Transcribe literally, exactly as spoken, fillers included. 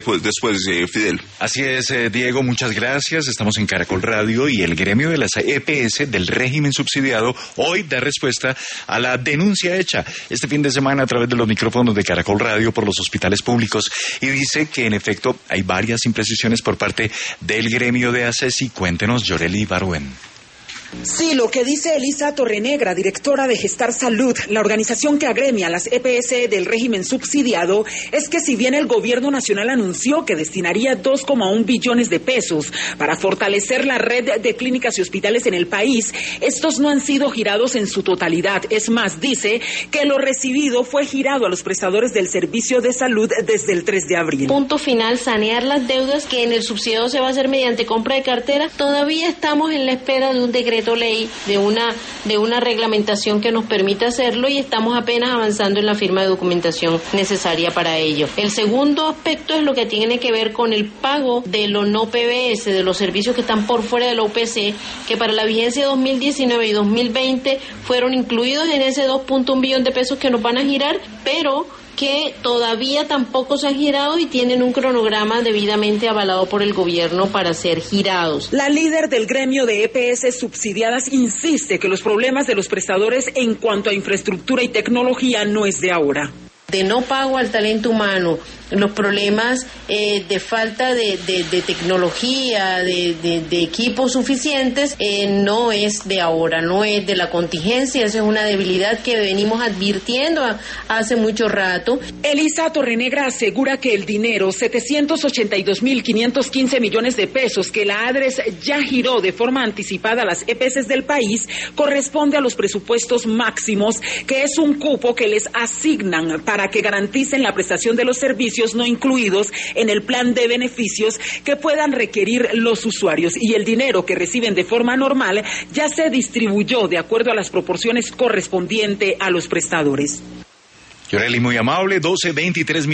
Pues después, eh, Fidel. Así es, eh, Diego, muchas gracias. Estamos en Caracol Radio y el gremio de las E P S del régimen subsidiado hoy da respuesta a la denuncia hecha este fin de semana a través de los micrófonos de Caracol Radio por los hospitales públicos y dice que en efecto hay varias imprecisiones por parte del gremio de ACESI. Cuéntenos, Yoreli Baruen. Sí, lo que dice Elisa Torrenegra, directora de Gestar Salud, la organización que agremia a las E P S del régimen subsidiado, es que si bien el gobierno nacional anunció que destinaría dos coma uno billones de pesos para fortalecer la red de clínicas y hospitales en el país, estos no han sido girados en su totalidad. Es más, dice que lo recibido fue girado a los prestadores del servicio de salud desde el tres de abril. Punto final, sanear las deudas que en el subsidiado se va a hacer mediante compra de cartera. Todavía estamos en la espera de un decreto ley, de una de una reglamentación que nos permita hacerlo y estamos apenas avanzando en la firma de documentación necesaria para ello. El segundo aspecto es lo que tiene que ver con el pago de los no P B S, de los servicios que están por fuera de la U P C, que para la vigencia dos mil diecinueve y dos mil veinte fueron incluidos en ese dos punto uno billón de pesos que nos van a girar, pero que todavía tampoco se han girado y tienen un cronograma debidamente avalado por el gobierno para ser girados. La líder del gremio de E P S subsidiadas insiste que los problemas de los prestadores en cuanto a infraestructura y tecnología no es de ahora. De no pago al talento humano, los problemas eh, de falta de, de, de tecnología, de, de, de equipos suficientes, eh, no es de ahora, no es de la contingencia, esa es una debilidad que venimos advirtiendo a, hace mucho rato. Elisa Torrenegra asegura que el dinero, setecientos ochenta y dos mil quinientos quince millones de pesos que la ADRES ya giró de forma anticipada a las E P S del país, corresponde a los presupuestos máximos, que es un cupo que les asignan para que garanticen la prestación de los servicios no incluidos en el plan de beneficios que puedan requerir los usuarios, y el dinero que reciben de forma normal ya se distribuyó de acuerdo a las proporciones correspondientes a los prestadores. Yoreli, muy amable, doce veintitrés minutos.